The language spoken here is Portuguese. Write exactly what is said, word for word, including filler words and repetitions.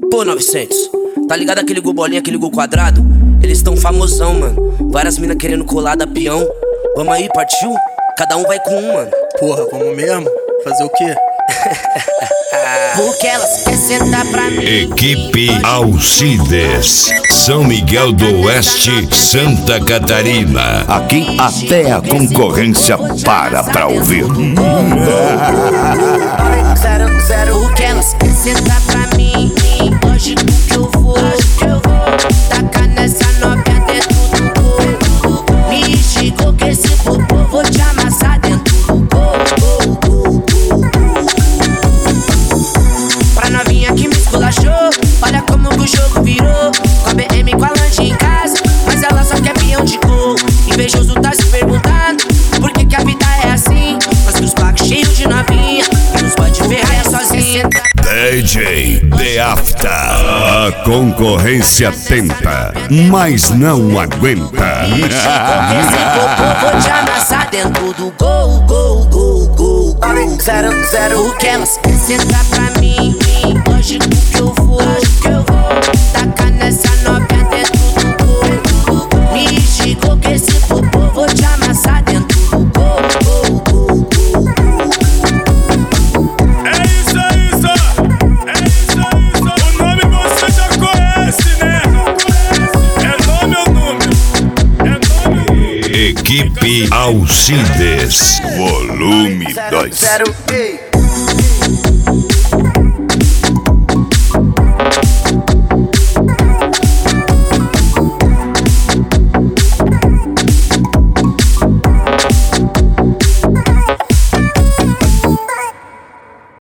Pô, novecentos, tá ligado aquele gol bolinha, aquele gol quadrado? Eles tão famosão, mano. Várias minas querendo colar da peão. Vamos aí, partiu? Cada um vai com um, mano. Porra, vamos mesmo? Fazer o quê? Porque elas querem sentar pra mim. Equipe Alcides, São Miguel do Oeste, Santa Catarina. Aqui até a concorrência para pra ouvir. Zero, zero. Porque elas querem sentar pra mim. Hoje que eu vou, tacar nessa novinha dentro do gol. Me chegou que esse popô vou te amassar dentro do gol. Pra novinha que me esculachou, olha como que o jogo virou. Com a B M, com a lanche em casa, mas ela só quer peão de gol. Invejoso tá se perguntando por que que a vida é assim. Mas que os pacos cheios de novinha e os boy de ferraia sozinha. D J The After. A concorrência tenta, mas não aguenta. Esse popô vou te amassar dentro do gol, gol, gol, gol, gol. Zero, zero. Porque elas querem sentar pra mim. Hoje que eu vou, tacar nessa novinha dentro do gol. Me chegou que esse popô vou te amassar dentro do gol, gol, gol, gol. É isso, é isso, é isso, é isso. O nome você já conhece, né? É nome ou número? É nome. Equipe Alcides, volume dois. Zero, ei.